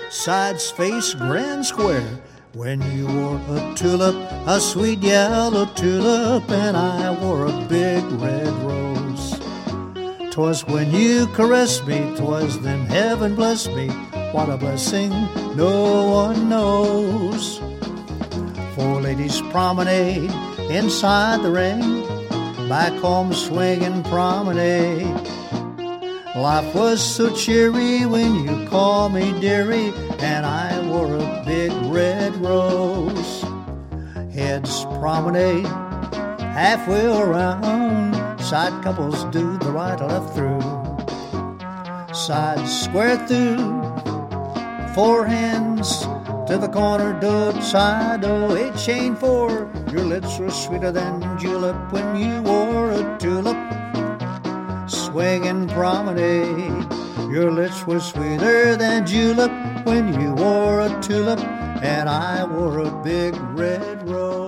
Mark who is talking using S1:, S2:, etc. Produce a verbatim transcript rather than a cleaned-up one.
S1: sides face grand square. When you wore a tulip, a sweet yellow tulip, and I wore a big red rose. 'Twas when you caressed me, 'twas then heaven blessed me. What a blessing no one knows. Four ladies promenade inside the ring, back home swinging promenade. Life was so cheery when you called me dearie, and I wore a big red rose. Heads promenade halfway around, side couples do the right or left through. Sides square through, four hands to the corner, do side, oh, eight chain four. Your lips were sweeter than julep when you wore a tulip. Swinging promenade, your lips were sweeter than julep when you wore a tulip, and I wore a big red rose.